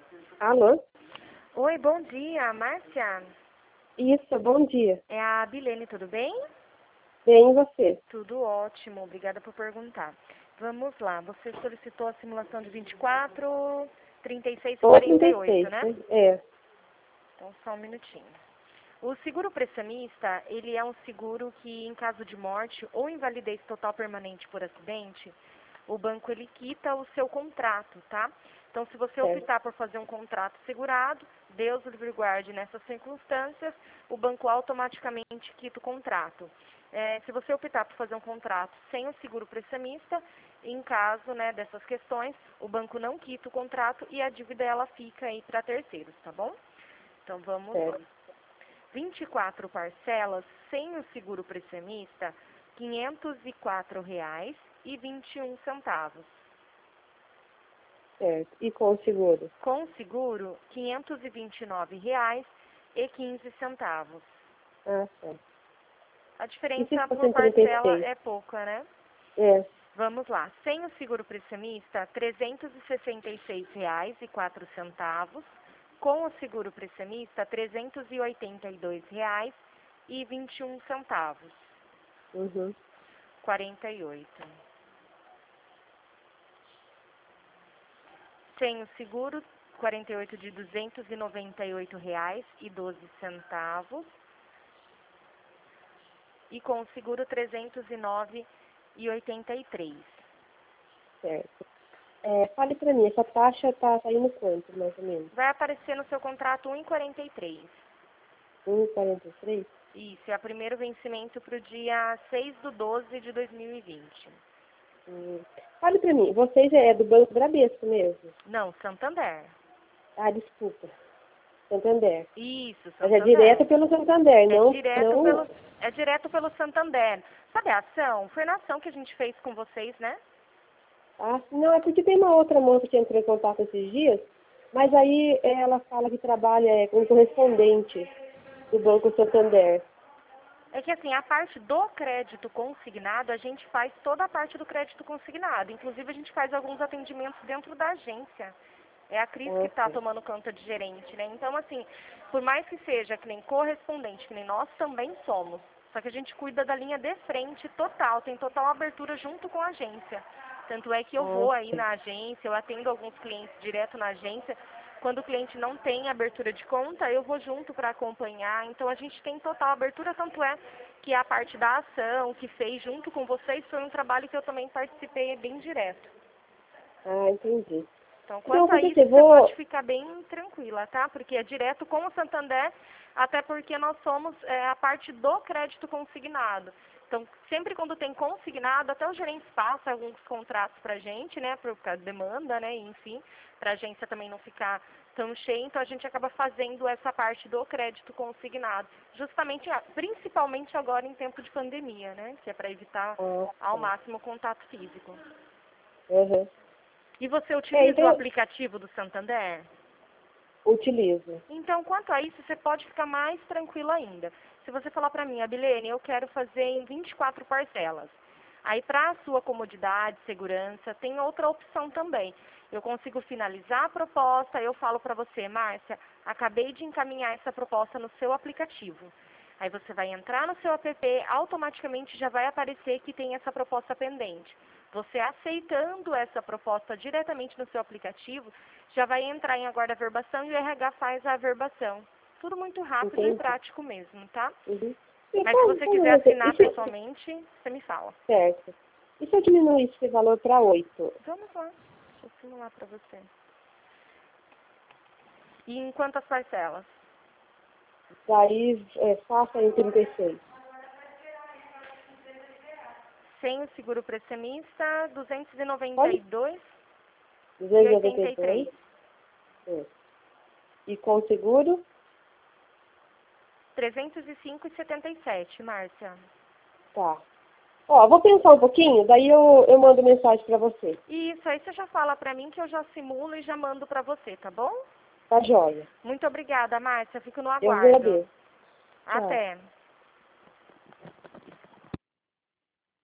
Alô? Oi, bom dia, Márcia. Isso, bom dia. É a Bilene, tudo bem? Bem, e você? Tudo ótimo, obrigada por perguntar. Vamos lá, você solicitou a simulação de 24, 36 e Ou 48, 36, né? né? É, Então, só um minutinho. O seguro prestamista, ele é um seguro que, em caso de morte ou invalidez total permanente por acidente, o banco ele quita o seu contrato, tá? Então, se você certo. optar por fazer um contrato segurado, Deus o livre guarde nessas circunstâncias, o banco automaticamente quita o contrato. Se você optar por fazer um contrato sem o seguro prestamista, em caso, né, dessas questões, o banco não quita o contrato e a dívida ela fica aí para terceiros, tá bom? Então, vamos lá. Certo. 24 parcelas sem o seguro prestamista, R$ 504,21. Certo. E com o seguro? Com o seguro, R$ 529,15. Ah, certo. A E se diferença fosse por em parcela 36? é pouca, né? É, Vamos lá. Sem o seguro prestamista, R$ 366,04. Com o seguro prestamista, R$ 382,21. uhum. 48. Sem o seguro, 48 de R$ 298,12. E com o seguro, R$ 309,83. Certo. Fale pra mim, essa taxa tá saindo quanto, mais ou menos? Vai aparecer no seu contrato 1,43. 1,43? Isso, é o primeiro vencimento para o dia 6/12 de 2020. Fale pra mim, vocês é do Banco Bradesco mesmo? Não, Santander. Ah, desculpa. Santander. Isso, Mas é Santander. direto pelo Santander, É não... direto não... pelo, é direto pelo Santander. Sabe a ação? Foi na ação que a gente fez com vocês, né? Ah, não, é porque tem uma outra moça que entrou em contato esses dias, mas aí ela fala que trabalha com correspondente do Banco Santander. É que assim, a parte do crédito consignado, a gente faz toda a parte do crédito consignado. Inclusive, a gente faz alguns atendimentos dentro da agência. É a Cris que Ah, está sim. tomando conta de gerente, né? Então, assim, por mais que seja que nem correspondente, que nem nós também somos, só que a gente cuida da linha de frente total, tem total abertura junto com a agência. Tanto é que eu Ah, vou aí sim. na agência, eu atendo alguns clientes direto na agência. Quando o cliente não tem abertura de conta, eu vou junto para acompanhar. Então, a gente tem total abertura, tanto é que a parte da ação que fez junto com vocês foi um trabalho que eu também participei bem direto. Ah, entendi. Então, Então, eu quanto vou a fazer isso, assim, você pode vou... ficar bem tranquila, tá? Porque é direto com o Santander, até porque nós somos a parte do crédito consignado. Então, sempre quando tem consignado, até os gerentes passam alguns contratos pra gente, né? Por causa de demanda, né? Enfim, pra agência também não ficar tão cheia. Então, a gente acaba fazendo essa parte do crédito consignado. Justamente, principalmente agora em tempo de pandemia, né? Que é para evitar Ah, ao tá. máximo o contato físico. Uhum. E você utiliza o Então, aplicativo do Santander? utilizo. Então, quanto a isso, você pode ficar mais tranquilo ainda. Se você falar para mim, Abilene, eu quero fazer em 24 parcelas. Aí, para a sua comodidade, segurança, tem outra opção também. Eu consigo finalizar a proposta, eu falo para você, Márcia, acabei de encaminhar essa proposta no seu aplicativo. Aí você vai entrar no seu app, automaticamente já vai aparecer que tem essa proposta pendente. Você aceitando essa proposta diretamente no seu aplicativo, já vai entrar em aguarda averbação e o RH faz a averbação. Tudo muito rápido e Entendi. prático mesmo, tá? Uhum. E Mas se você quiser assinar pessoalmente, você me fala. certo. E se eu diminuir esse valor para 8? Vamos lá, deixa eu simular para você. E em quantas parcelas? Daí faça em 36. Sem o seguro prestamista, Pode? 292. 292,83. É. E com seguro? 305,77, Márcia. Tá. Ó, vou pensar um pouquinho, daí eu mando mensagem para você. Isso, aí você já fala pra mim que eu já simulo e já mando pra você, tá bom? Tá joia. Muito obrigada, Márcia. Fico no Eu aguardo. agradeço. Tchau. Até.